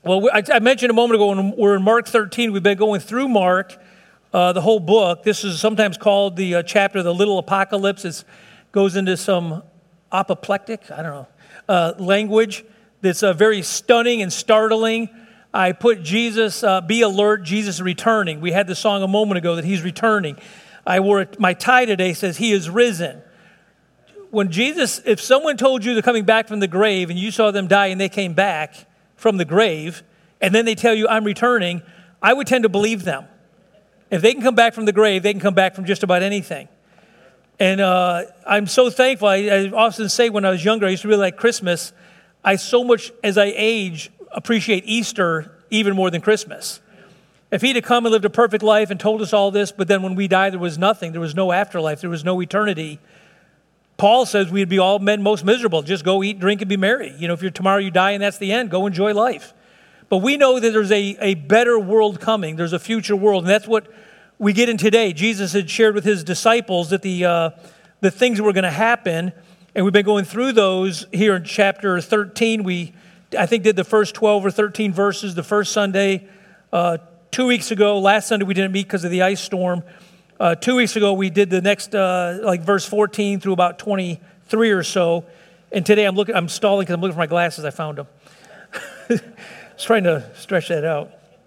Well, I mentioned a moment ago when we're in Mark 13. We've been going through Mark, the whole book. This is sometimes called the chapter, the little apocalypse. It goes into some apoplectic, language that's very stunning and startling. I put Jesus, be alert, Jesus is returning. We had the song a moment ago that he's returning. I wore my tie today, says he is risen. When Jesus, if someone told you they're coming back from the grave and you saw them die and they came back from the grave, and then they tell you I'm returning, I would tend to believe them. If they can come back from the grave, they can come back from just about anything. And I'm so thankful. I often say when I was younger, I used to really like Christmas. I so much, as I age, appreciate Easter even more than Christmas. If he'd have come and lived a perfect life and told us all this, but then when we die, there was nothing. There was no afterlife. There was no eternity. Paul says we'd be all men most miserable. Just go eat, drink, and be merry. You know, if tomorrow you die and that's the end, go enjoy life. But we know that there's a better world coming. There's a future world, and that's what we get in today. Jesus had shared with his disciples that the things that were going to happen, and we've been going through those here in chapter 13. We, I think, did the first 12 or 13 verses the first Sunday. 2 weeks ago, last Sunday we didn't meet because of the ice storm. 2 weeks ago, we did the next, verse 14 through about 23 or so. And today I'm stalling because I'm looking for my glasses. I found them. I was trying to stretch that out.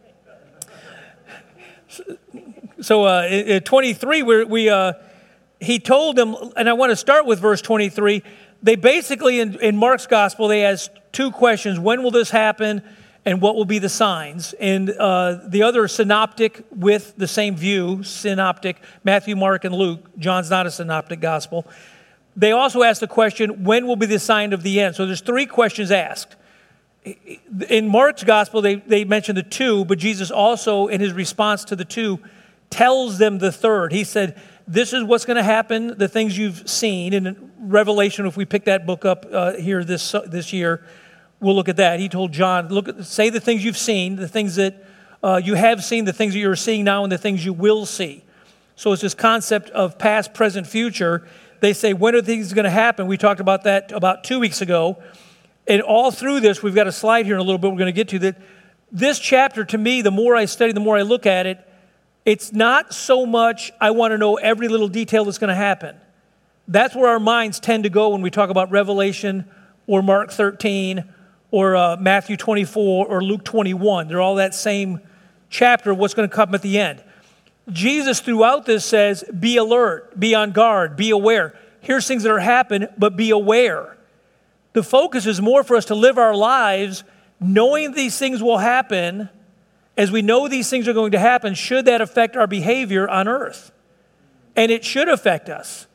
So at 23, he told them, and I want to start with verse 23. They basically, in Mark's gospel, they asked two questions. When will this happen? And what will be the signs? And the other synoptic with the same view, synoptic, Matthew, Mark, and Luke. John's not a synoptic gospel. They also asked the question, when will be the sign of the end? So there's three questions asked. In Mark's gospel, they mentioned the two, but Jesus also, in his response to the two, tells them the third. He said, this is what's going to happen, the things you've seen. In Revelation, if we pick that book up here this year, we'll look at that. He told John, say the things you've seen, the things that you have seen, the things that you're seeing now, and the things you will see. So it's this concept of past, present, future. They say, when are things going to happen? We talked about that about 2 weeks ago. And all through this, we've got a slide here in a little bit we're going to get to that. This chapter, to me, the more I study, the more I look at it, it's not so much I want to know every little detail that's going to happen. That's where our minds tend to go when we talk about Revelation or Mark 13 or Matthew 24 or Luke 21. They're all that same chapter of what's going to come at the end. Jesus throughout this says, be alert, be on guard, be aware. Here's things that are happening, but be aware. The focus is more for us to live our lives knowing these things will happen. As we know these things are going to happen, should that affect our behavior on earth? And it should affect us.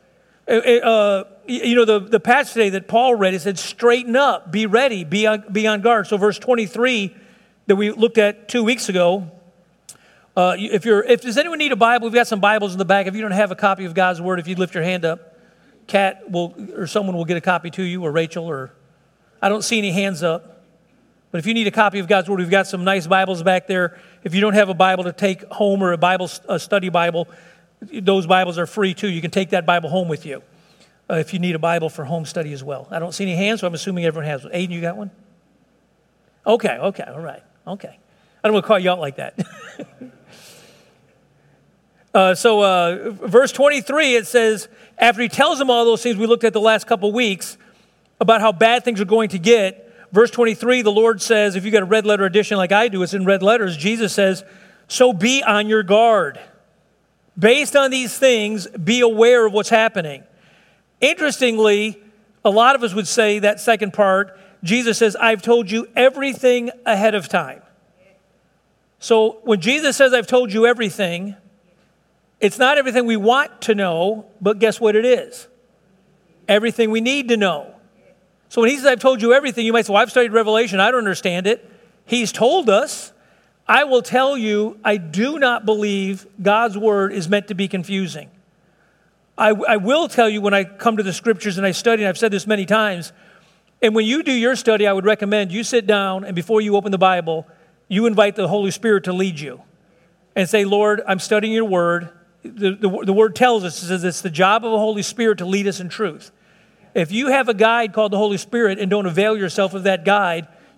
The passage today that Paul read, it said, straighten up, be ready, be on guard. So verse 23 that we looked at 2 weeks ago, if does anyone need a Bible? We've got some Bibles in the back. If you don't have a copy of God's Word, if you'd lift your hand up, Kat or someone will get a copy to you, or Rachel, or I don't see any hands up. But if you need a copy of God's Word, we've got some nice Bibles back there. If you don't have a Bible to take home or a study Bible, those Bibles are free too. You can take that Bible home with you if you need a Bible for home study as well. I don't see any hands, so I'm assuming everyone has one. Aiden, you got one? Okay, all right, okay. I don't want to call you out like that. Verse 23, it says, after he tells them all those things we looked at the last couple weeks about how bad things are going to get, verse 23, the Lord says, if you got a red letter edition like I do, it's in red letters, Jesus says, so be on your guard. Based on these things, be aware of what's happening. Interestingly, a lot of us would say that second part, Jesus says, I've told you everything ahead of time. So when Jesus says, I've told you everything, it's not everything we want to know, but guess what it is? Everything we need to know. So when he says, I've told you everything, you might say, well, I've studied Revelation. I don't understand it. He's told us. I will tell you, I do not believe God's word is meant to be confusing. I will tell you when I come to the scriptures and I study, and I've said this many times, and when you do your study, I would recommend you sit down and before you open the Bible, you invite the Holy Spirit to lead you and say, Lord, I'm studying your word. The word tells us, it says it's the job of the Holy Spirit to lead us in truth. If you have a guide called the Holy Spirit and don't avail yourself of that guide,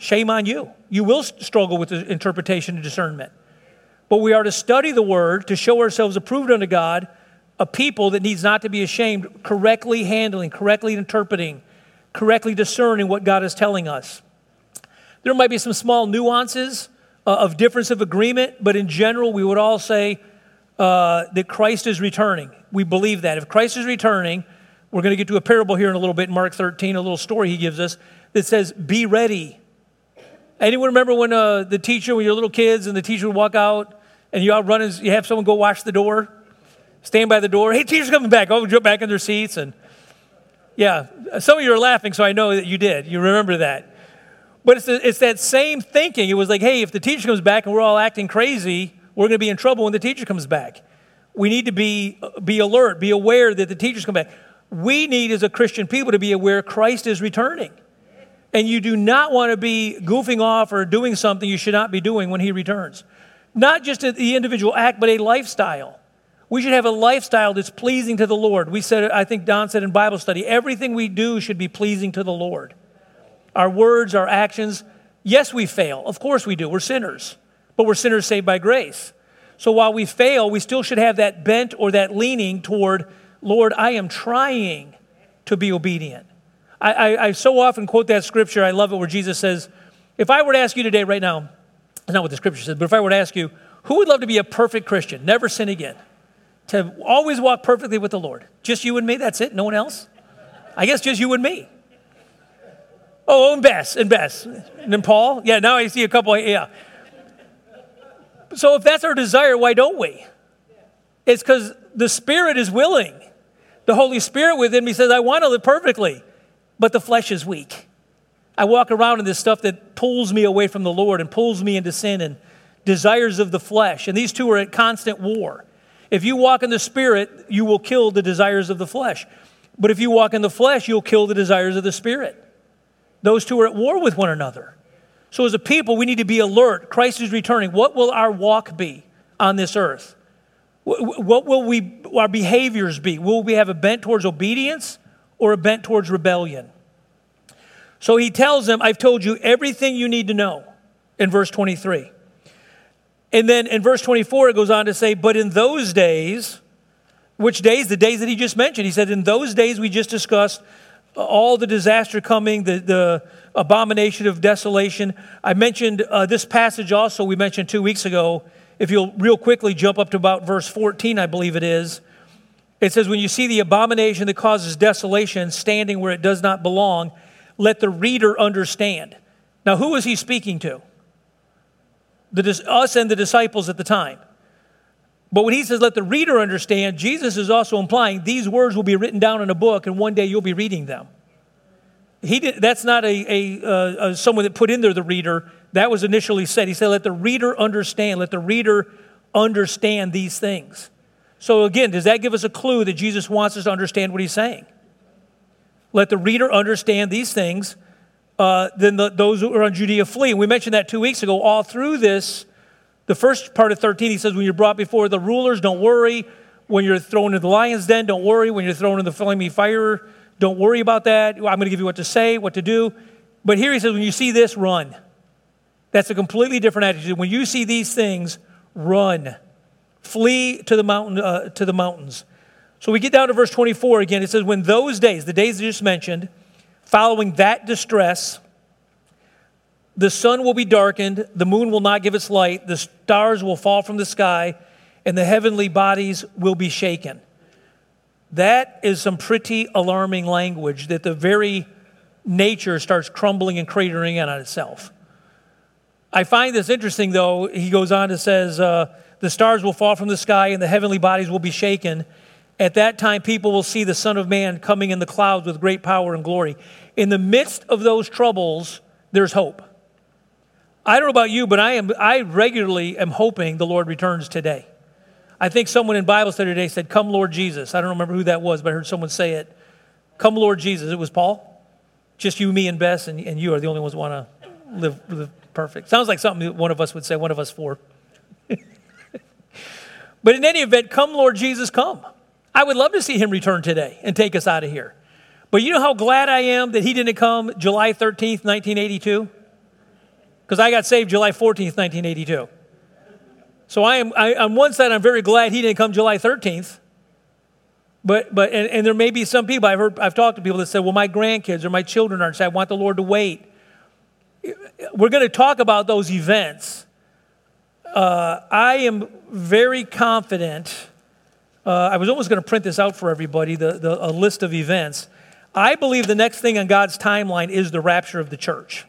shame on you. You will struggle with the interpretation and discernment. But we are to study the word to show ourselves approved unto God, a people that needs not to be ashamed, correctly handling, correctly interpreting, correctly discerning what God is telling us. There might be some small nuances of difference of agreement, but in general, we would all say that Christ is returning. We believe that. If Christ is returning, we're going to get to a parable here in a little bit in Mark 13, a little story he gives us that says, be ready. Anyone remember when the teacher, when you're little kids and the teacher would walk out and you outrun, you have someone go watch the door, stand by the door. Hey, teacher's coming back. Oh, jump back in their seats. And yeah, some of you are laughing, so I know that you did. You remember that. But it's that same thinking. It was like, hey, if the teacher comes back and we're all acting crazy, we're going to be in trouble when the teacher comes back. We need to be alert, be aware that the teachers come back. We need, as a Christian people, to be aware Christ is returning. And you do not want to be goofing off or doing something you should not be doing when he returns. Not just the individual act, but a lifestyle. We should have a lifestyle that's pleasing to the Lord. We said, I think Don said in Bible study, everything we do should be pleasing to the Lord. Our words, our actions, yes, we fail. Of course we do. We're sinners. But we're sinners saved by grace. So while we fail, we still should have that bent or that leaning toward, Lord, I am trying to be obedient. I so often quote that scripture. I love it where Jesus says, if I were to ask you today right now, that's not what the scripture says, but if I were to ask you, who would love to be a perfect Christian, never sin again, to always walk perfectly with the Lord? Just you and me, that's it? No one else? I guess just you and me. Oh, and Bess. And then Paul. Yeah, now I see a couple. Yeah. So if that's our desire, why don't we? It's because the Spirit is willing. The Holy Spirit within me says, I want to live perfectly, but the flesh is weak. I walk around in this stuff that pulls me away from the Lord and pulls me into sin and desires of the flesh. And these two are at constant war. If you walk in the Spirit, you will kill the desires of the flesh. But if you walk in the flesh, you'll kill the desires of the Spirit. Those two are at war with one another. So as a people, we need to be alert. Christ is returning. What will our walk be on this earth? What will our behaviors be? Will we have a bent towards obedience or a bent towards rebellion? So he tells them, I've told you everything you need to know in verse 23. And then in verse 24, it goes on to say, but in those days, which days? The days that he just mentioned. He said, in those days we just discussed all the disaster coming, the abomination of desolation. I mentioned this passage also we mentioned 2 weeks ago. If you'll real quickly jump up to about verse 14, I believe it is. It says, when you see the abomination that causes desolation standing where it does not belong, let the reader understand. Now, who is he speaking to? Us and the disciples at the time. But when he says, let the reader understand, Jesus is also implying these words will be written down in a book and one day you'll be reading them. That's not someone that put in there the reader. That was initially said. He said, let the reader understand. Let the reader understand these things. So again, does that give us a clue that Jesus wants us to understand what he's saying? Let the reader understand these things. Then those who are on Judea flee. And we mentioned that 2 weeks ago. All through this, the first part of 13, he says, when you're brought before the rulers, don't worry. When you're thrown into the lion's den, don't worry. When you're thrown in the flaming fire, don't worry about that. I'm going to give you what to say, what to do. But here he says, when you see this, run. That's a completely different attitude. When you see these things, run. Flee to the mountains. So we get down to verse 24 again. It says, when those days, the days I just mentioned, following that distress, the sun will be darkened, the moon will not give its light, the stars will fall from the sky, and the heavenly bodies will be shaken. That is some pretty alarming language that the very nature starts crumbling and cratering in on itself. I find this interesting, though. He goes on and says, the stars will fall from the sky and the heavenly bodies will be shaken. At that time, people will see the Son of Man coming in the clouds with great power and glory. In the midst of those troubles, there's hope. I don't know about you, but I regularly am hoping the Lord returns today. I think someone in Bible study today said, come Lord Jesus. I don't remember who that was, but I heard someone say it. Come Lord Jesus. It was Paul. Just you, me, and Bess, and you are the only ones who want to live perfect. Sounds like something one of us would say, one of us four. But in any event, come Lord Jesus, come. I would love to see him return today and take us out of here. But you know how glad I am that he didn't come July 13th, 1982? because I got saved July 14th, 1982. So on one side, I'm very glad he didn't come July 13th. But there may be some people, I've talked to people that said, well, my grandkids or my children aren't, so I want the Lord to wait. We're going to talk about those events. I am very confident. I was almost going to print this out for everybody, a list of events. I believe the next thing on God's timeline is the rapture of the church.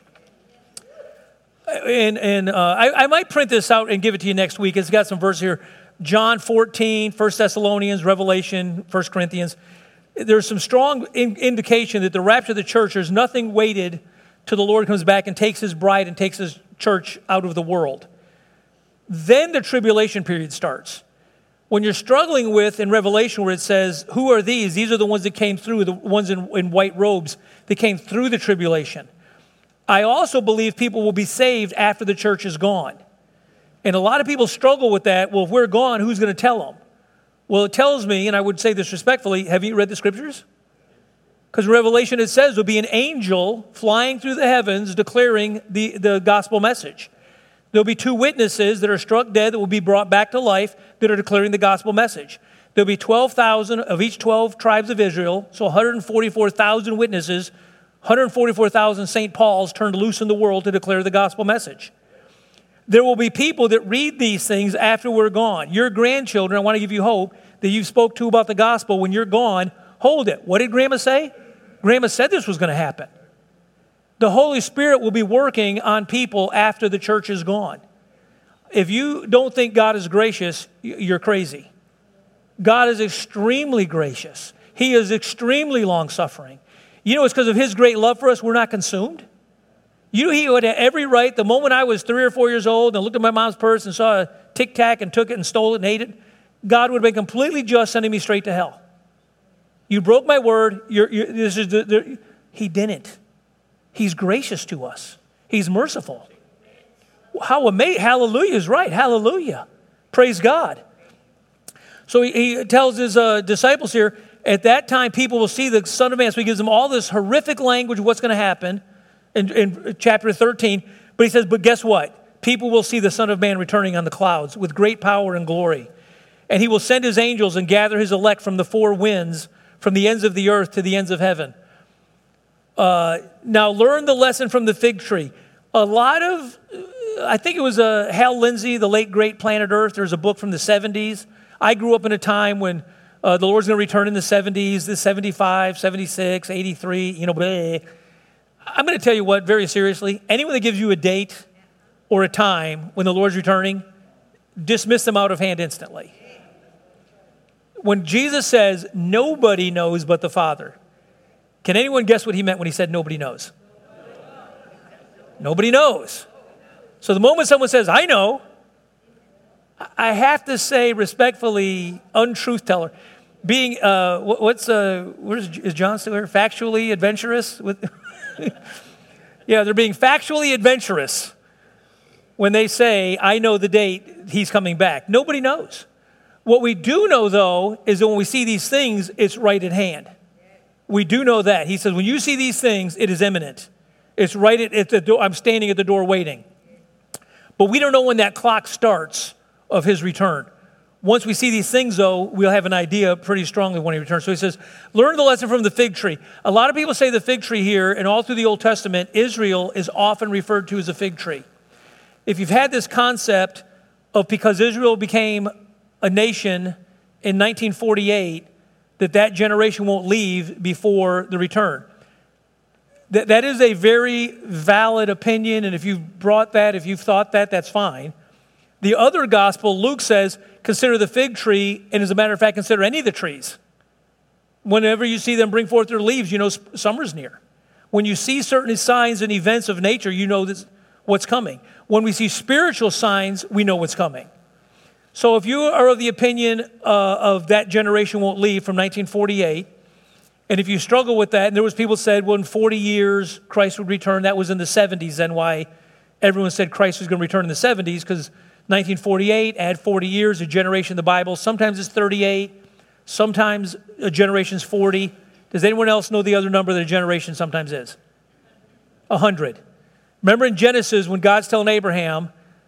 And I might print this out and give it to you next week. It's got some verses here. John 14, 1 Thessalonians, Revelation, 1 Corinthians. There's some strong indication that the rapture of the church, there's nothing waited till the Lord comes back and takes his bride and takes his church out of the world. Then the tribulation period starts. When you're struggling with, in Revelation, where it says, who are these? These are the ones that came through, the ones in white robes that came through the tribulation. I also believe people will be saved after the church is gone. And a lot of people struggle with that. Well, if we're gone, who's going to tell them? Well, it tells me, and I would say this respectfully, have you read the scriptures? Because in Revelation it says there'll be an angel flying through the heavens declaring the gospel message. There'll be 2 witnesses that are struck dead that will be brought back to life that are declaring the gospel message. There'll be 12,000 of each 12 tribes of Israel, so 144,000 witnesses, 144,000 St. Pauls turned loose in the world to declare the gospel message. There will be people that read these things after we're gone. Your grandchildren, I want to give you hope, that you spoke to about the gospel. When you're gone, hold it. What did Grandma say? Grandma said this was going to happen. The Holy Spirit will be working on people after the church is gone. If you don't think God is gracious, you're crazy. God is extremely gracious. He is extremely long-suffering. You know, it's because of his great love for us, we're not consumed. You know, he would have every right. The moment I was 3 or 4 years old and looked at my mom's purse and saw a Tic Tac and took it and stole it and ate it, God would have been completely just, sending me straight to hell. You broke my word. He didn't. He's gracious to us. He's merciful. How amazing. Hallelujah is right. Hallelujah. Praise God. So he tells his disciples here, at that time people will see the Son of Man. So he gives them all this horrific language of what's going to happen in chapter 13. But he says, but guess what? People will see the Son of Man returning on the clouds with great power and glory. And he will send his angels and gather his elect from the 4 winds, from the ends of the earth to the ends of heaven. Now learn the lesson from the fig tree. I think it was Hal Lindsey, the late great Planet Earth. There's a book from the 70s. I grew up in a time when the Lord's going to return in the 70s, the 75, 76, 83, bleh. I'm going to tell you what, very seriously, anyone that gives you a date or a time when the Lord's returning, dismiss them out of hand instantly. When Jesus says, nobody knows but the Father, can anyone guess what he meant when he said nobody knows? Nobody knows. So the moment someone says, I know, I have to say respectfully, untruth teller. Being, is John still here? Factually adventurous? Yeah, they're being factually adventurous when they say, I know the date he's coming back. Nobody knows. What we do know, though, is that when we see these things, it's right at hand. We do know that. He says, when you see these things, it is imminent. It's right at the door. I'm standing at the door waiting. But we don't know when that clock starts of his return. Once we see these things, though, we'll have an idea pretty strongly when he returns. So he says, learn the lesson from the fig tree. A lot of people say the fig tree here, and all through the Old Testament, Israel is often referred to as a fig tree. If you've had this concept of because Israel became a nation in 1948, that generation won't leave before the return. That is a very valid opinion, and if you've thought that, that's fine. The other gospel, Luke says, consider the fig tree, and as a matter of fact, consider any of the trees. Whenever you see them bring forth their leaves, you know summer's near. When you see certain signs and events of nature, you know what's coming. When we see spiritual signs, we know what's coming. So if you are of the opinion of that generation won't leave from 1948, and if you struggle with that, and there was people said, well, in 40 years, Christ would return. That was in the 70s, then why everyone said Christ was going to return in the 70s, because 1948, add 40 years, a generation in the Bible. Sometimes it's 38. Sometimes a generation's 40. Does anyone else know the other number that a generation sometimes is? 100. Remember in Genesis when God's telling Abraham,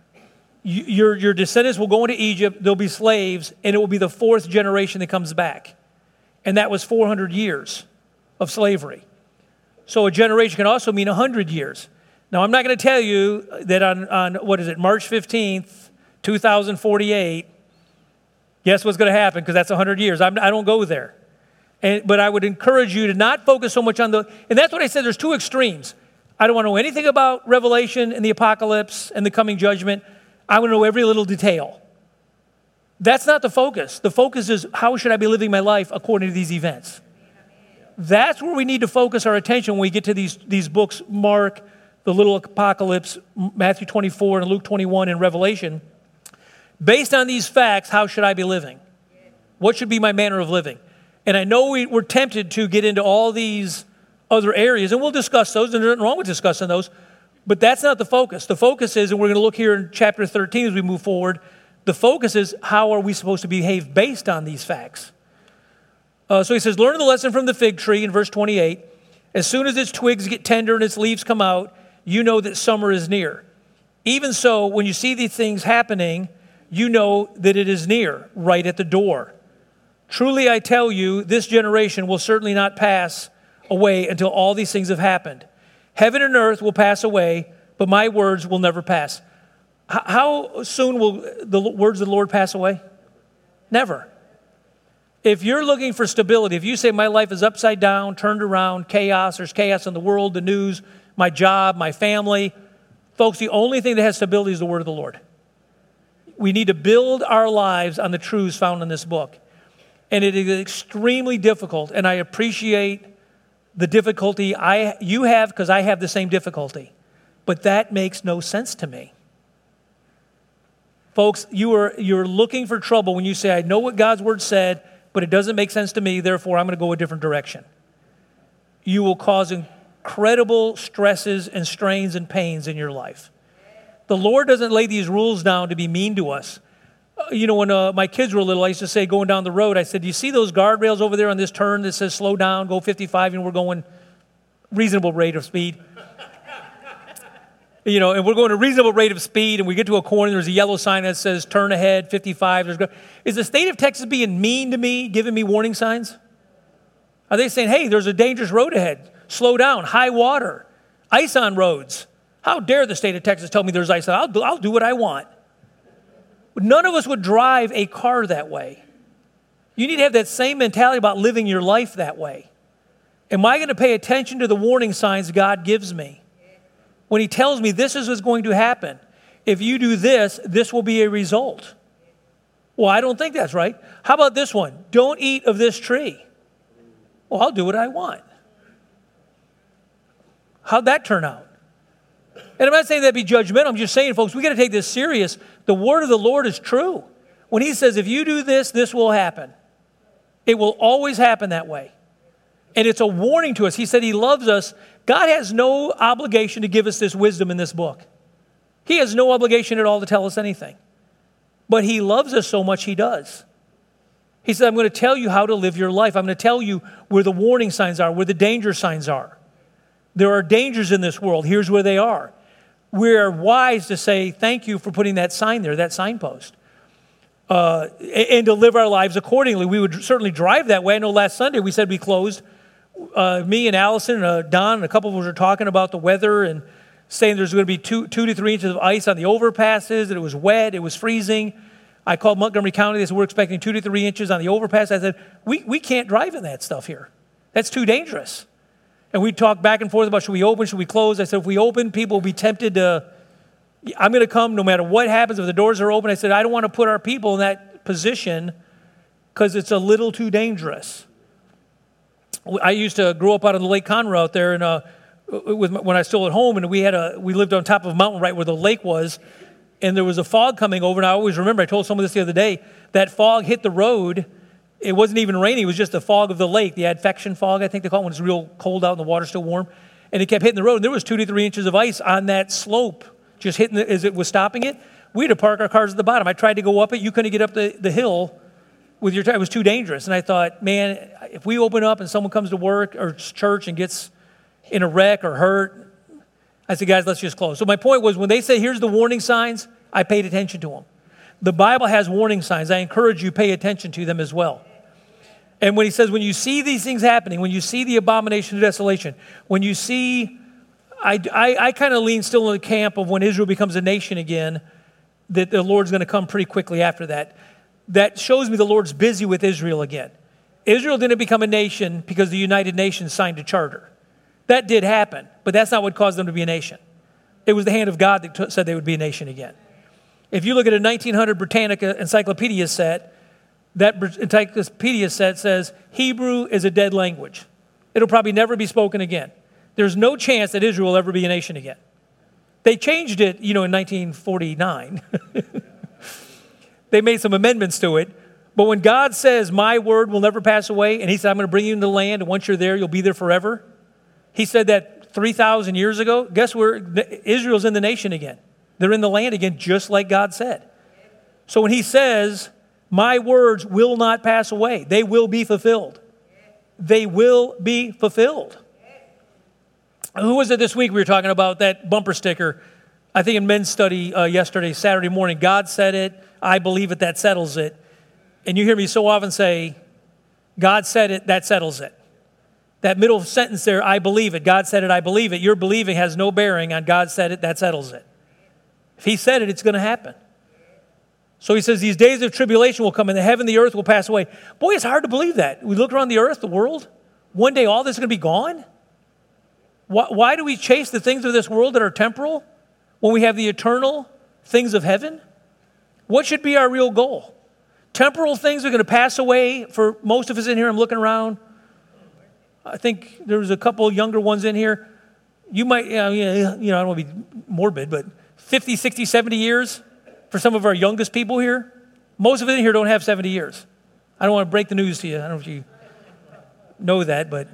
your descendants will go into Egypt, they'll be slaves, and it will be the fourth generation that comes back. And that was 400 years of slavery. So a generation can also mean 100 years. Now, I'm not going to tell you that on March 15th, 2048, guess what's going to happen, because that's 100 years. I don't go there. But I would encourage you to not focus so much on and that's what I said, there's two extremes. I don't want to know anything about Revelation and the apocalypse and the coming judgment. I want to know every little detail. That's not the focus. The focus is, how should I be living my life according to these events? That's where we need to focus our attention when we get to these books, Mark, the little apocalypse, Matthew 24 and Luke 21 and Revelation. Based on these facts, how should I be living? What should be my manner of living? And I know we're tempted to get into all these other areas, and we'll discuss those, and there's nothing wrong with discussing those, but that's not the focus. The focus is, and we're going to look here in chapter 13 as we move forward, the focus is, how are we supposed to behave based on these facts? So he says, learn the lesson from the fig tree in verse 28. As soon as its twigs get tender and its leaves come out, you know that summer is near. Even so, when you see these things happening, you know that it is near, right at the door. Truly I tell you, this generation will certainly not pass away until all these things have happened. Heaven and earth will pass away, but my words will never pass. How soon will the words of the Lord pass away? Never. If you're looking for stability, if you say my life is upside down, turned around, chaos, there's chaos in the world, the news, my job, my family, folks, the only thing that has stability is the word of the Lord. We need to build our lives on the truths found in this book. And it is extremely difficult, and I appreciate the difficulty you have, because I have the same difficulty. But that makes no sense to me. Folks, you're looking for trouble when you say, I know what God's word said, but it doesn't make sense to me, therefore I'm going to go a different direction. You will cause incredible stresses and strains and pains in your life. The Lord doesn't lay these rules down to be mean to us. When my kids were little, I used to say, going down the road, I said, do you see those guardrails over there on this turn that says slow down, go 55, and we're going reasonable rate of speed? And we're going a reasonable rate of speed, and we get to a corner, there's a yellow sign that says turn ahead, 55. Is the state of Texas being mean to me, giving me warning signs? Are they saying, hey, there's a dangerous road ahead, slow down, high water, ice on roads? How dare the state of Texas tell me there's ice on? I'll do what I want. None of us would drive a car that way. You need to have that same mentality about living your life that way. Am I going to pay attention to the warning signs God gives me? When he tells me this is what's going to happen. If you do this, this will be a result. Well, I don't think that's right. How about this one? Don't eat of this tree. Well, I'll do what I want. How'd that turn out? And I'm not saying that be judgmental. I'm just saying, folks, we got to take this serious. The word of the Lord is true. When he says, if you do this, this will happen. It will always happen that way. And it's a warning to us. He said he loves us. God has no obligation to give us this wisdom in this book. He has no obligation at all to tell us anything. But he loves us so much, he does. He said, I'm going to tell you how to live your life. I'm going to tell you where the warning signs are, where the danger signs are. There are dangers in this world. Here's where they are. We're wise to say, thank you for putting that sign there, that signpost, and to live our lives accordingly. We would certainly drive that way. I know last Sunday we said we closed. Me and Allison and Don and a couple of us were talking about the weather and saying there's going to be 2 to 3 inches of ice on the overpasses, that it was wet, it was freezing. I called Montgomery County. They said, we're expecting 2 to 3 inches on the overpass. I said, we can't drive in that stuff here. That's too dangerous. And we talked back and forth about, should we open, should we close? I said, if we open, people will be tempted to, I'm going to come no matter what happens. If the doors are open, I said, I don't want to put our people in that position because it's a little too dangerous. I used to grow up out on the Lake Conroe out there, and when I was still at home, and we lived on top of a mountain right where the lake was, and there was a fog coming over, and I always remember, I told someone this the other day, that fog hit the road. It wasn't even raining, it was just the fog of the lake, the advection fog, I think they call it, when it's real cold out and the water's still warm. And it kept hitting the road, and there was 2 to 3 inches of ice on that slope, just hitting as it was stopping it. We had to park our cars at the bottom. I tried to go up it, you couldn't get up the hill with your tire. It was too dangerous. And I thought, man, if we open up and someone comes to work or church and gets in a wreck or hurt, I said, guys, let's just close. So my point was, when they say, here's the warning signs, I paid attention to them. The Bible has warning signs. I encourage you, pay attention to them as well. And when he says, when you see these things happening, when you see the abomination of desolation, when you see, I kind of lean still in the camp of when Israel becomes a nation again, that the Lord's going to come pretty quickly after that. That shows me the Lord's busy with Israel again. Israel didn't become a nation because the United Nations signed a charter. That did happen, but that's not what caused them to be a nation. It was the hand of God that said they would be a nation again. If you look at a 1900 Britannica encyclopedia set, that encyclopedia set says Hebrew is a dead language. It'll probably never be spoken again. There's no chance that Israel will ever be a nation again. They changed it, in 1949. They made some amendments to it. But when God says, my word will never pass away, and he said, I'm going to bring you into the land, and once you're there, you'll be there forever. He said that 3,000 years ago. Guess where? Israel's in the nation again. They're in the land again, just like God said. So when he says, my words will not pass away, they will be fulfilled. They will be fulfilled. Who was it this week we were talking about, that bumper sticker? I think in men's study yesterday, Saturday morning, God said it, I believe it, that settles it. And you hear me so often say, God said it, that settles it. That middle sentence there, I believe it, God said it, I believe it. Your believing has no bearing on God said it, that settles it. If he said it, it's going to happen. So he says, these days of tribulation will come, and the heaven and the earth will pass away. Boy, it's hard to believe that. We look around the earth, the world, one day all this is going to be gone. Why do we chase the things of this world that are temporal when we have the eternal things of heaven? What should be our real goal? Temporal things are going to pass away for most of us in here. I'm looking around. I think there was a couple younger ones in here. You might, I don't want to be morbid, but 50, 60, 70 years for some of our youngest people here. Most of us in here don't have 70 years. I don't want to break the news to you. I don't know if you know that, but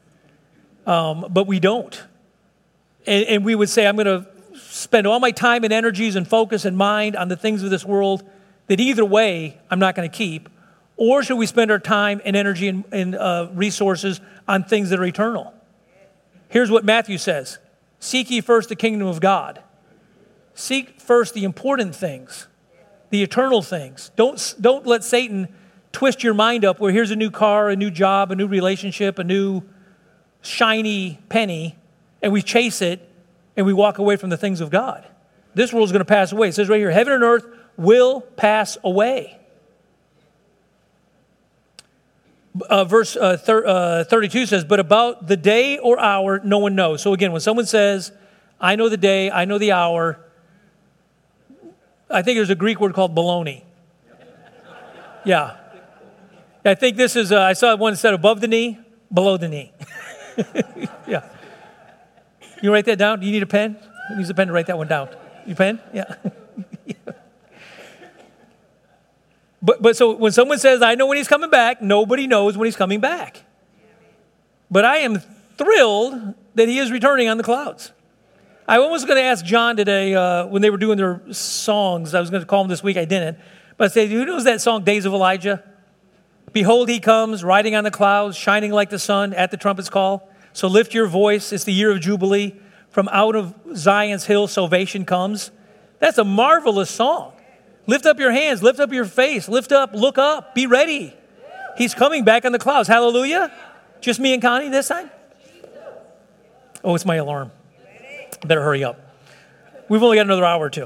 we don't. And we would say, I'm going to spend all my time and energies and focus and mind on the things of this world that either way I'm not going to keep. Or should we spend our time and energy and resources on things that are eternal? Here's what Matthew says. Seek ye first the kingdom of God. Seek first the important things, the eternal things. Don't let Satan twist your mind up where here's a new car, a new job, a new relationship, a new shiny penny, and we chase it and we walk away from the things of God. This world is going to pass away. It says right here, heaven and earth will pass away. Verse 32 says, but about the day or hour, no one knows. So again, when someone says, I know the day, I know the hour, I think there's a Greek word called baloney. Yeah. I think this is, I saw one that said above the knee, below the knee. Yeah. You write that down? Do you need a pen? Who needs a pen to write that one down? You pen? Yeah. Yeah. But so when someone says, I know when he's coming back, nobody knows when he's coming back. But I am thrilled that he is returning on the clouds. I was going to ask John today when they were doing their songs. I was going to call him this week. I didn't. But I said, who knows that song, Days of Elijah? Behold, he comes, riding on the clouds, shining like the sun at the trumpet's call. So lift your voice. It's the year of Jubilee. From out of Zion's hill, salvation comes. That's a marvelous song. Lift up your hands, lift up your face, lift up, look up, be ready. He's coming back on the clouds. Hallelujah. Just me and Connie this time? Oh, it's my alarm. Better hurry up. We've only got another hour or two.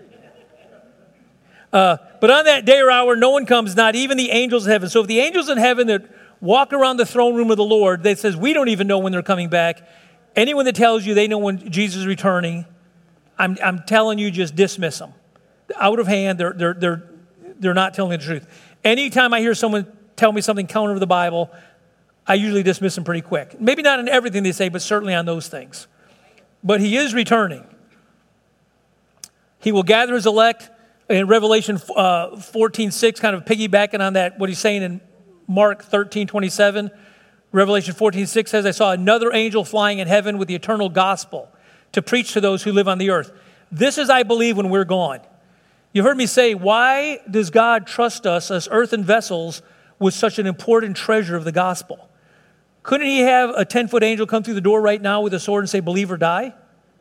But on that day or hour, no one comes, not even the angels in heaven. So if the angels in heaven that walk around the throne room of the Lord, that says we don't even know when they're coming back, anyone that tells you they know when Jesus is returning, I'm telling you, just dismiss them. Out of hand, they're not telling the truth. Anytime I hear someone tell me something counter to the Bible, I usually dismiss them pretty quick. Maybe not in everything they say, but certainly on those things. But he is returning. He will gather his elect. In Revelation 14:6, kind of piggybacking on that, what he's saying in Mark 13:27, Revelation 14:6 says, I saw another angel flying in heaven with the eternal gospel to preach to those who live on the earth. This is, I believe, when we're gone. You've heard me say, why does God trust us as earthen vessels with such an important treasure of the gospel? Couldn't he have a 10-foot angel come through the door right now with a sword and say, believe or die?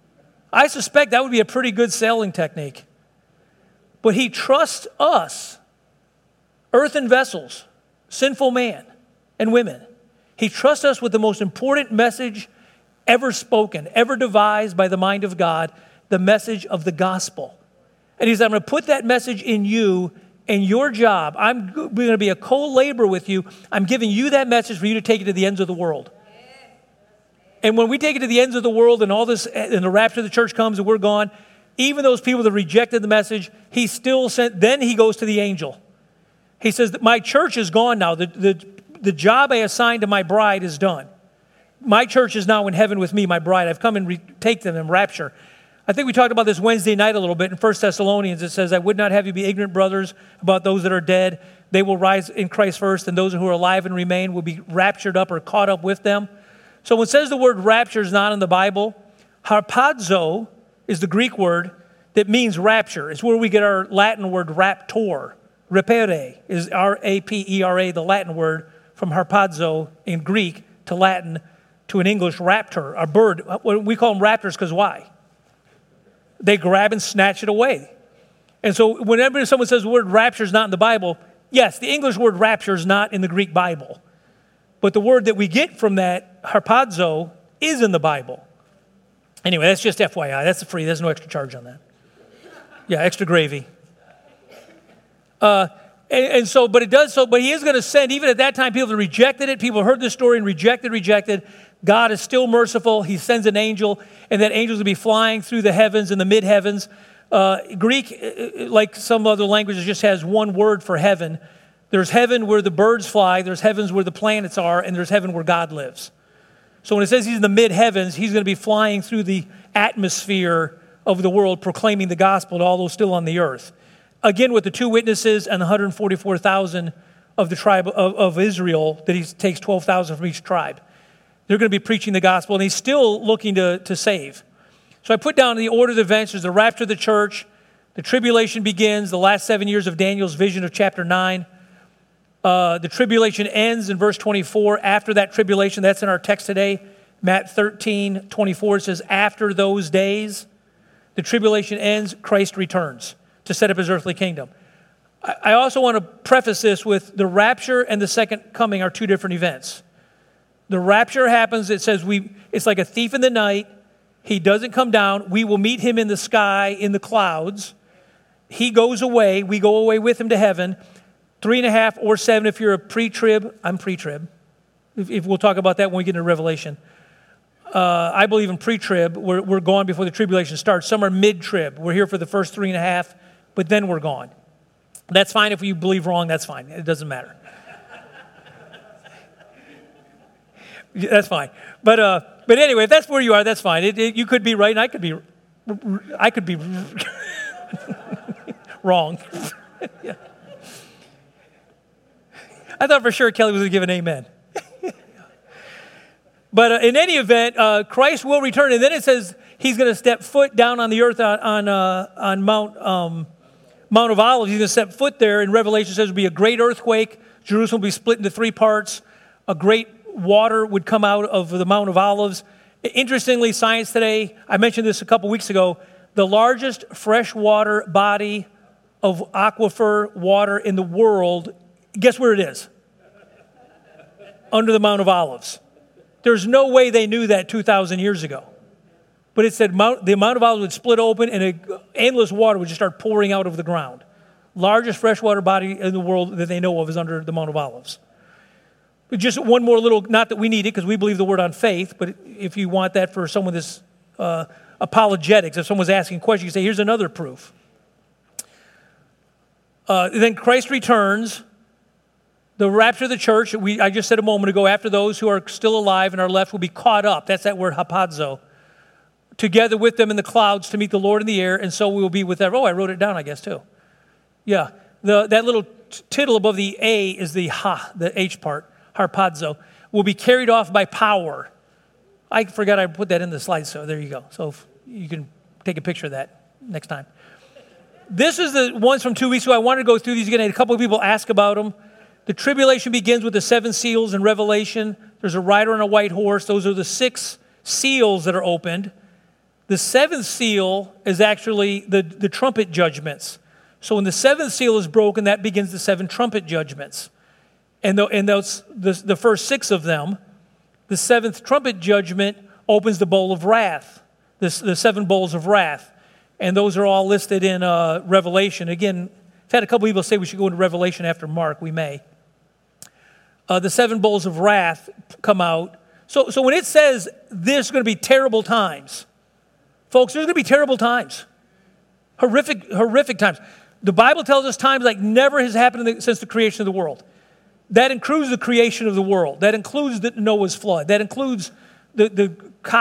I suspect that would be a pretty good selling technique. But he trusts us, earthen vessels, sinful man and women. He trusts us with the most important message ever spoken, ever devised by the mind of God, the message of the gospel. And he said, I'm going to put that message in you, and your job, I'm going to be a co-laborer with you. I'm giving you that message for you to take it to the ends of the world. And when we take it to the ends of the world and all this, and the rapture of the church comes and we're gone, even those people that rejected the message, he still sent, then he goes to the angel. He says, that my church is gone now. The job I assigned to my bride is done. My church is now in heaven with me, my bride. I've come and take them in rapture. I think we talked about this Wednesday night a little bit in 1 Thessalonians. It says, I would not have you be ignorant, brothers, about those that are dead. They will rise in Christ first, and those who are alive and remain will be raptured up or caught up with them. So when it says the word rapture is not in the Bible, harpazo is the Greek word that means rapture. It's where we get our Latin word raptor. Repere is R-A-P-E-R-A, the Latin word from harpazo in Greek to Latin to an English raptor, a bird. We call them raptors because why? They grab and snatch it away. And so whenever someone says the word rapture is not in the Bible, yes, the English word rapture is not in the Greek Bible. But the word that we get from that, harpazo, is in the Bible. Anyway, that's just FYI. That's free. There's no extra charge on that. Yeah, extra gravy. But he is going to send, even at that time, people that rejected it, people heard this story and rejected. God is still merciful. He sends an angel, and that angel is going to be flying through the heavens and the mid-heavens. Greek, like some other languages, just has one word for heaven. There's heaven where the birds fly, there's heavens where the planets are, and there's heaven where God lives. So when it says he's in the mid-heavens, he's going to be flying through the atmosphere of the world, proclaiming the gospel to all those still on the earth. Again, with the 2 witnesses and the 144,000 of the tribe of Israel, that he takes 12,000 from each tribe. They're going to be preaching the gospel, and he's still looking to save. So I put down the order of the events. There's the rapture of the church. The tribulation begins, the last 7 years of Daniel's vision of chapter 9. The tribulation ends in verse 24. After that tribulation, that's in our text today, Matt 13:24, it says, after those days, the tribulation ends, Christ returns to set up his earthly kingdom. I also want to preface this with the rapture and the second coming are 2 different events. The rapture happens, it says it's like a thief in the night. He doesn't come down. We will meet him in the sky, in the clouds. He goes away. We go away with him to heaven. 3.5 or 7 if you're a pre-trib. I'm pre-trib. If we'll talk about that when we get into Revelation. I believe in pre-trib. We're gone before the tribulation starts. Some are mid-trib. We're here for the first 3.5, but then we're gone. That's fine. If you believe wrong, that's fine. It doesn't matter. That's fine. But anyway, if that's where you are, that's fine. You could be right, and I could be wrong. Yeah. I thought for sure Kelly was going to give an amen. But in any event, Christ will return, and then it says he's going to step foot down on the earth on Mount of Olives. He's going to step foot there. In Revelation, it says there will be a great earthquake. Jerusalem will be split into 3 parts. A great water would come out of the Mount of Olives. Interestingly, science today, I mentioned this a couple weeks ago, the largest freshwater body of aquifer water in the world, guess where it is? Under the Mount of Olives. There's no way they knew that 2,000 years ago. But it said the Mount of Olives would split open and endless water would just start pouring out of the ground. Largest freshwater body in the world that they know of is under the Mount of Olives. But just one more little, not that we need it because we believe the word on faith, but if you want that for someone that's apologetics, if someone's asking questions, you say, here's another proof. Then Christ returns. The rapture of the church, I just said a moment ago, after those who are still alive and are left will be caught up. That's that word hapazo. Together with them in the clouds to meet the Lord in the air, and so we will be with them. Oh, I wrote it down, I guess, too. Yeah, that little tittle above the A is the H part, harpazo, will be carried off by power. I forgot I put that in the slide, so there you go. So you can take a picture of that next time. This is the ones from 2 weeks ago. I wanted to go through these again. I had a couple of people ask about them. The tribulation begins with the 7 seals in Revelation. There's a rider on a white horse. Those are the 6 seals that are opened. The seventh seal is actually the trumpet judgments. So when the seventh seal is broken, that begins the seven trumpet judgments. And those the first six of them, the seventh trumpet judgment opens the bowl of wrath, the seven bowls of wrath. And those are all listed in Revelation. Again, I've had a couple people say we should go into Revelation after Mark. We may. The seven bowls of wrath come out. So when it says there's going to be terrible times, folks, there's going to be terrible times. Horrific times. The Bible tells us times like never has happened since the creation of the world. That includes the creation of the world. That includes Noah's flood. That includes the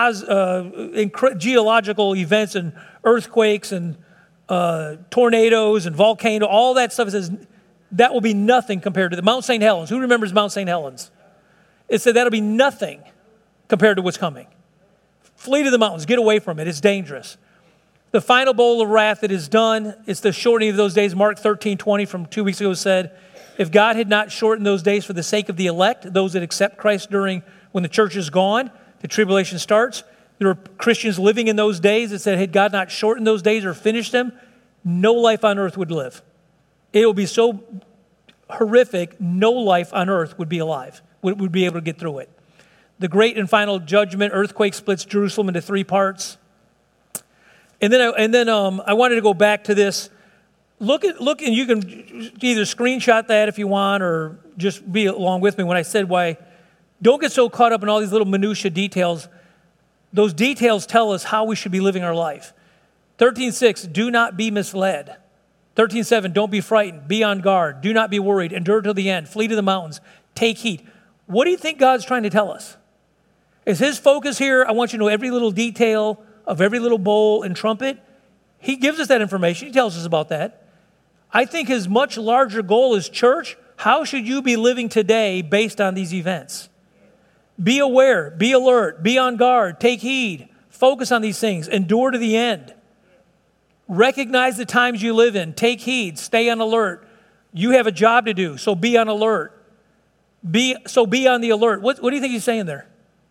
geological events and earthquakes and tornadoes and volcanoes. All that stuff. It says that will be nothing compared to the Mount St. Helens. Who remembers Mount St. Helens? It said that'll be nothing compared to what's coming. Flee to the mountains. Get away from it. It's dangerous. The final bowl of wrath that is done, it's the shortening of those days. Mark 13:20 from 2 weeks ago said, if God had not shortened those days for the sake of the elect, those that accept Christ during when the church is gone, the tribulation starts, there were Christians living in those days that said, had God not shortened those days or finished them, no life on earth would live. It will be so horrific, no life on earth would be alive, would be able to get through it. The great and final judgment, earthquake splits Jerusalem into three parts. And then I wanted to go back to this. Look, and you can either screenshot that if you want, or just be along with me when I said why. Don't get so caught up in all these little minutia details. Those details tell us how we should be living our life. 13:6, do not be misled. 13:7, don't be frightened. Be on guard. Do not be worried. Endure till the end. Flee to the mountains. Take heed. What do you think God's trying to tell us? Is his focus here, I want you to know every little detail of every little bowl and trumpet? He gives us that information. He tells us about that. I think his much larger goal is, church, how should you be living today based on these events? Be aware, be alert, be on guard, take heed, focus on these things, endure to the end. Recognize the times you live in, take heed, stay on alert. You have a job to do, so be on alert. Be on the alert. What do you think he's saying there?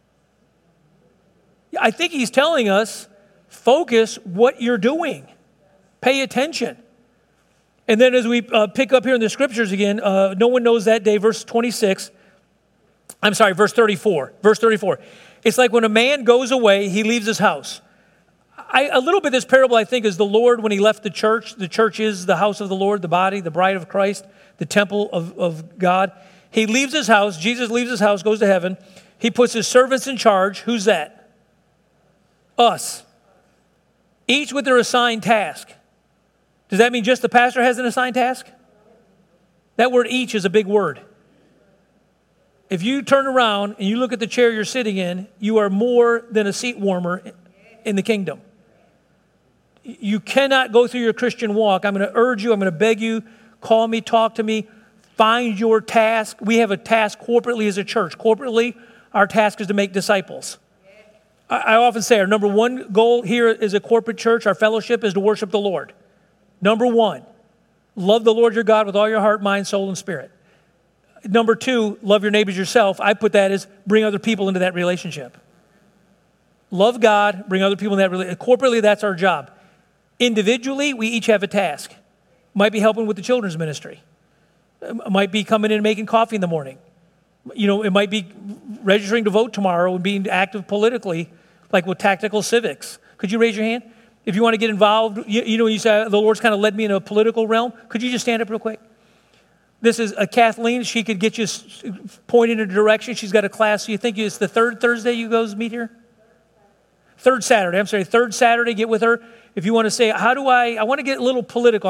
I think he's telling us, focus what you're doing. Pay attention. And then as we pick up here in the scriptures again, no one knows that day, verse 34. Verse 34. It's like when a man goes away, he leaves his house. A little bit of this parable, I think, is the Lord when he left the church. The church is the house of the Lord, the body, the bride of Christ, the temple of God. He leaves his house. Jesus leaves his house, goes to heaven. He puts his servants in charge. Who's that? Us. Each with their assigned task. Does that mean just the pastor has an assigned task? That word each is a big word. If you turn around and you look at the chair you're sitting in, you are more than a seat warmer in the kingdom. You cannot go through your Christian walk. I'm going to urge you, I'm going to beg you, call me, talk to me, find your task. We have a task corporately as a church. Corporately, our task is to make disciples. I often say our number one goal here as a corporate church, our fellowship, is to worship the Lord. Number one, love the Lord your God with all your heart, mind, soul, and spirit. Number two, love your neighbors yourself. I put that as bring other people into that relationship. Love God, bring other people in that relationship. Corporately, that's our job. Individually, we each have a task. Might be helping with the children's ministry. It might be coming in and making coffee in the morning. It might be registering to vote tomorrow and being active politically, like with Tactical Civics. Could you raise your hand? If you want to get involved, you say, the Lord's kind of led me in a political realm. Could you just stand up real quick? This is Kathleen. She could get you pointed in a direction. She's got a class. So you think it's the third Thursday you guys meet here? Third Saturday. Third Saturday, get with her. If you want to say, I want to get a little political.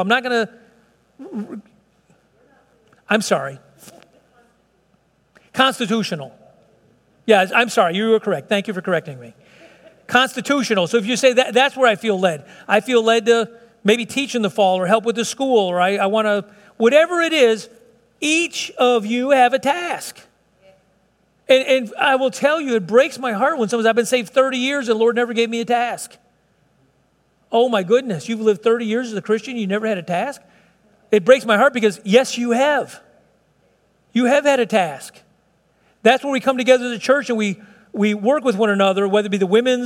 Constitutional. Yeah, I'm sorry. You were correct. Thank you for correcting me. Constitutional. So if you say that's where I feel led. I feel led to maybe teach in the fall or help with the school, or I want to, whatever it is, each of you have a task. And I will tell you, it breaks my heart when someone says, I've been saved 30 years and the Lord never gave me a task. Oh my goodness, you've lived 30 years as a Christian, you never had a task? It breaks my heart because yes, you have. You have had a task. That's where we come together as a church and we work with one another, whether it be the women's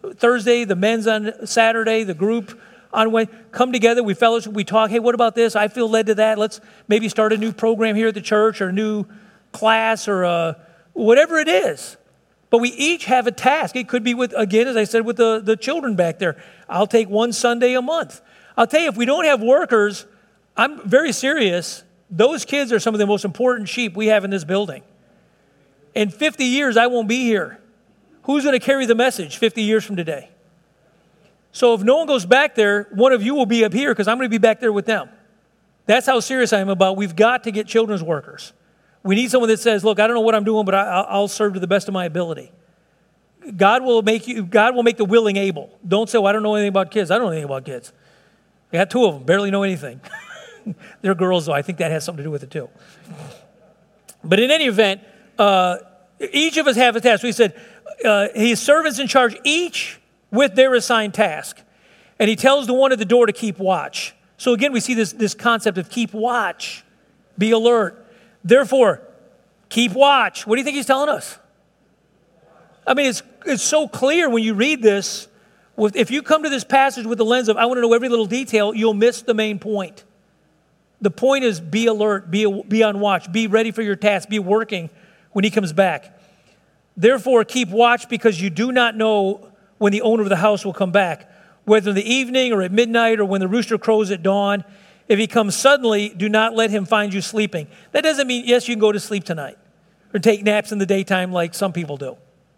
Thursday, the men's on Saturday, the group on Wednesday. Come together, we fellowship, we talk. Hey, what about this? I feel led to that. Let's maybe start a new program here at the church or a new class or whatever it is. But we each have a task. It could be with, again, as I said, with the children back there. I'll take one Sunday a month. I'll tell you, if we don't have workers, I'm very serious. Those kids are some of the most important sheep we have in this building. In 50 years, I won't be here. Who's going to carry the message 50 years from today? So if no one goes back there, one of you will be up here because I'm going to be back there with them. That's how serious I am about we've got to get children's workers. We need someone that says, look, I don't know what I'm doing, but I'll serve to the best of my ability. God will make the willing able. Don't say, well, I don't know anything about kids. I don't know anything about kids. I got two of them, barely know anything. They're girls, though. I think that has something to do with it, too. But in any event, each of us have a task. We said, his servants in charge, each with their assigned task. And he tells the one at the door to keep watch. So again, we see this concept of keep watch, be alert. Therefore, keep watch. What do you think he's telling us? I mean, it's so clear when you read this. If you come to this passage with the lens of, I want to know every little detail, you'll miss the main point. The point is be alert, be on watch, be ready for your task, be working when he comes back. Therefore, keep watch because you do not know when the owner of the house will come back, whether in the evening or at midnight or when the rooster crows at dawn. If he comes suddenly, do not let him find you sleeping. That doesn't mean, yes, you can go to sleep tonight or take naps in the daytime like some people do.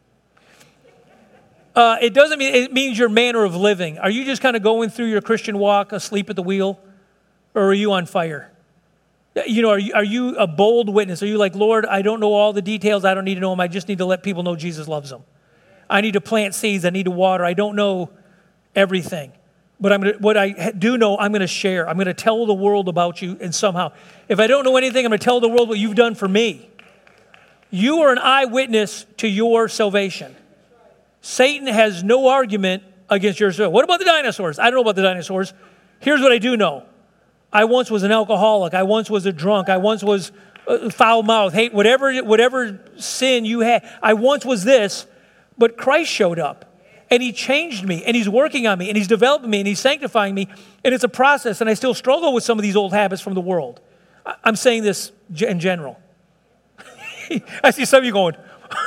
It means your manner of living. Are you just kind of going through your Christian walk asleep at the wheel, or are you on fire? You know, are you a bold witness? Are you like, Lord, I don't know all the details. I don't need to know them. I just need to let people know Jesus loves them. I need to plant seeds. I need to water. I don't know everything. But what I do know, I'm going to share. I'm going to tell the world about you, and somehow. If I don't know anything, I'm going to tell the world what you've done for me. You are an eyewitness to your salvation. Satan has no argument against your salvation. What about the dinosaurs? I don't know about the dinosaurs. Here's what I do know. I once was an alcoholic. I once was a drunk. I once was foul-mouthed. Hate, whatever sin you had. I once was this, but Christ showed up. And he changed me, and he's working on me, and he's developing me, and he's sanctifying me. And it's a process, and I still struggle with some of these old habits from the world. I'm saying this in general. I see some of you going,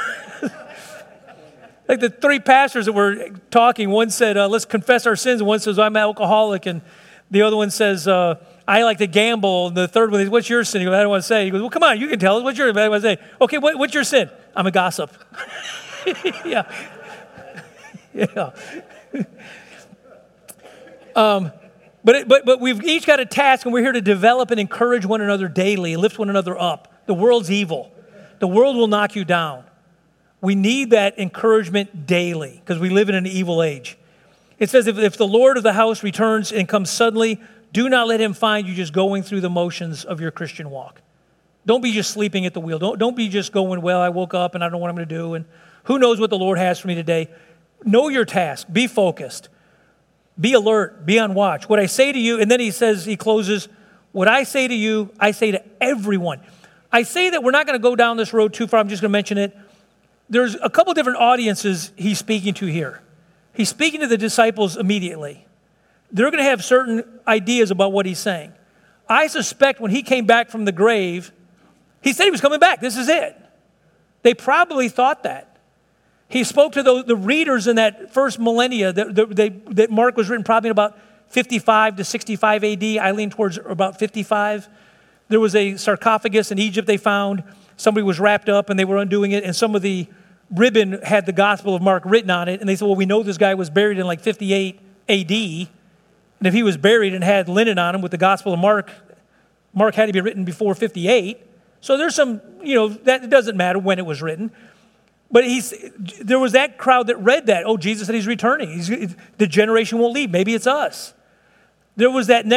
like the three pastors that were talking, one said, let's confess our sins, and one says, I'm an alcoholic, and the other one says, I like to gamble, and the third one says, what's your sin? He goes, I don't want to say. He goes, well, come on, you can tell us. What's your sin? I don't want to say. Okay, what's your sin? I'm a gossip. Yeah. Yeah. But we've each got a task, and we're here to develop and encourage one another daily, lift one another up. The world's evil. The world will knock you down. We need that encouragement daily because we live in an evil age. It says if the Lord of the house returns and comes suddenly, do not let him find you just going through the motions of your Christian walk. Don't be just sleeping at the wheel. Don't be just going, well, I woke up and I don't know what I'm going to do, and who knows what the Lord has for me today. Know your task. Be focused. Be alert. Be on watch. What I say to you, and then he closes, what I say to you, I say to everyone. I say that we're not going to go down this road too far. I'm just going to mention it. There's a couple different audiences he's speaking to here. He's speaking to the disciples immediately. They're going to have certain ideas about what he's saying. I suspect when he came back from the grave, he said he was coming back. This is it. They probably thought that. He spoke to the readers in that first millennia that Mark was written probably in about 55 to 65 AD. I lean towards about 55. There was a sarcophagus in Egypt they found. Somebody was wrapped up and they were undoing it, and some of the ribbon had the Gospel of Mark written on it. And they said, well, we know this guy was buried in like 58 AD. And if he was buried and had linen on him with the Gospel of Mark, Mark had to be written before 58. So there's some, that it doesn't matter when it was written. But there was that crowd that read that. Oh, Jesus said he's returning. The generation won't leave. Maybe it's us. There was that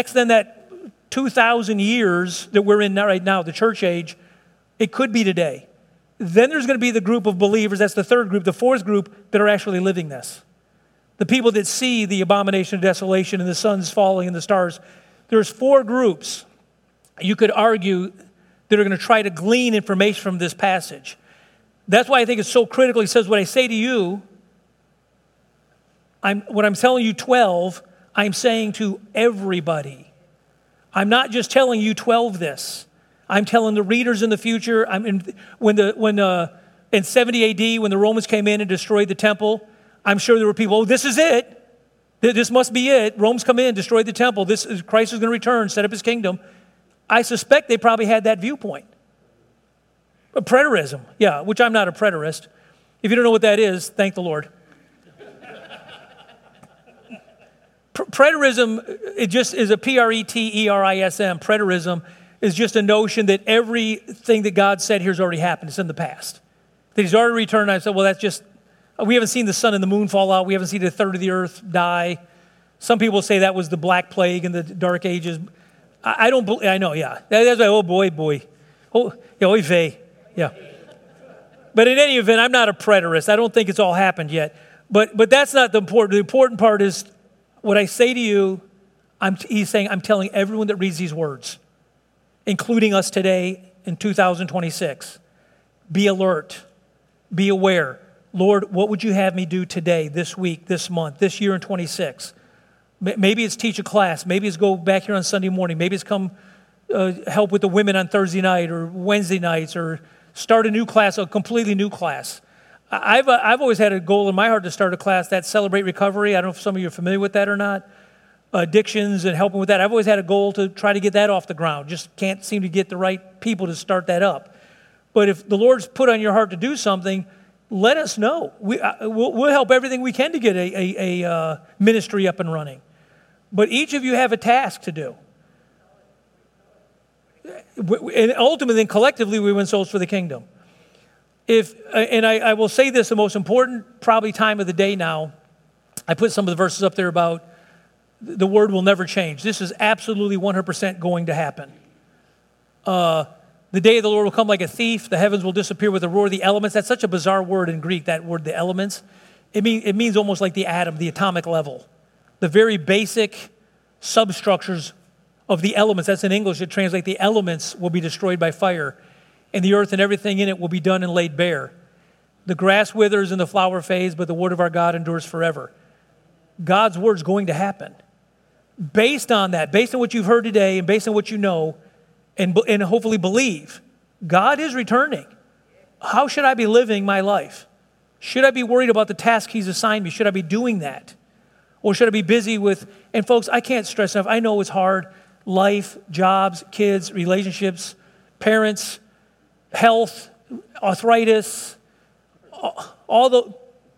2,000 years that we're in right now, the church age. It could be today. Then there's going to be the group of believers. That's the third group. The fourth group that are actually living this. The people that see the abomination of desolation and the sun's falling and the stars. There's four groups you could argue that are going to try to glean information from this passage. That's why I think it's so critical. He says, what I say to you, When I'm telling you 12, I'm saying to everybody. I'm not just telling you 12 this. I'm telling the readers in the future. In 70 AD, when the Romans came in and destroyed the temple, I'm sure there were people, oh, this is it. This must be it. Rome's come in, destroyed the temple. Christ is going to return, set up his kingdom. I suspect they probably had that viewpoint. But preterism, yeah, which I'm not a preterist. If you don't know what that is, thank the Lord. Preterism, it just is a preterism. Preterism is just a notion that everything that God said here has already happened. It's in the past. That he's already returned. I said, well, that's just, we haven't seen the sun and the moon fall out. We haven't seen a third of the earth die. Some people say that was the Black Plague in the Dark Ages. I don't believe, I know, yeah. That's like, oh, boy. Oh, yeah, oy vey. Yeah. But in any event, I'm not a preterist. I don't think it's all happened yet. But that's not the important. The important part is what I say to you, he's saying, I'm telling everyone that reads these words, including us today in 2026, be alert, be aware. Lord, what would you have me do today, this week, this month, this year in 26? Maybe it's teach a class. Maybe it's go back here on Sunday morning. Maybe it's come help with the women on Thursday night or Wednesday nights or start a new class, a completely new class. I've always had a goal in my heart to start a class that Celebrate Recovery. I don't know if some of you are familiar with that or not. Addictions and helping with that. I've always had a goal to try to get that off the ground. Just can't seem to get the right people to start that up. But if the Lord's put on your heart to do something, let us know. We'll help everything we can to get a ministry up and running. But each of you have a task to do. And ultimately, and collectively, we win souls for the kingdom. I will say this, the most important probably time of the day now, I put some of the verses up there about the word will never change. This is absolutely 100% going to happen. The day of the Lord will come like a thief. The heavens will disappear with a roar. The elements, that's such a bizarre word in Greek, that word, the elements. It means almost like the atom, the atomic level. The very basic substructures of the elements. That's in English. It translates, the elements will be destroyed by fire, and the earth and everything in it will be done and laid bare. The grass withers and the flower fades, but the word of our God endures forever. God's word is going to happen. Based on that, based on what you've heard today and based on what you know, and hopefully believe, God is returning. How should I be living my life? Should I be worried about the task he's assigned me? Should I be doing that? Or should I be busy with, and folks, I can't stress enough, I know it's hard, life, jobs, kids, relationships, parents, health, arthritis, all the,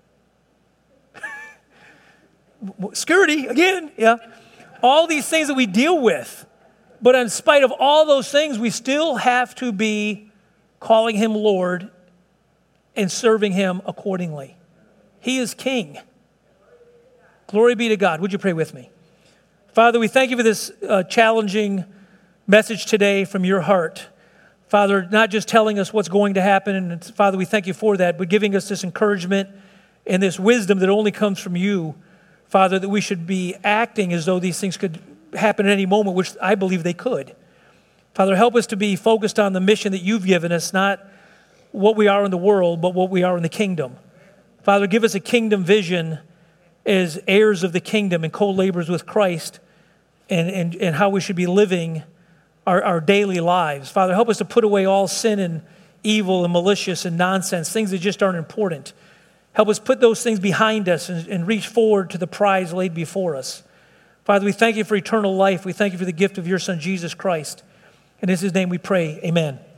security, again, yeah. All these things that we deal with. But in spite of all those things, we still have to be calling him Lord and serving him accordingly. He is King. Glory be to God. Would you pray with me? Father, we thank you for this challenging message today from your heart. Father, not just telling us what's going to happen, and Father, we thank you for that, but giving us this encouragement and this wisdom that only comes from you, Father, that we should be acting as though these things could happen at any moment, which I believe they could. Father, help us to be focused on the mission that you've given us, not what we are in the world, but what we are in the kingdom. Father, give us a kingdom vision as heirs of the kingdom and co-laborers with Christ, and how we should be living our daily lives. Father, help us to put away all sin and evil and malicious and nonsense, things that just aren't important. Help us put those things behind us and reach forward to the prize laid before us. Father, we thank you for eternal life. We thank you for the gift of your Son, Jesus Christ. And in his name we pray, amen.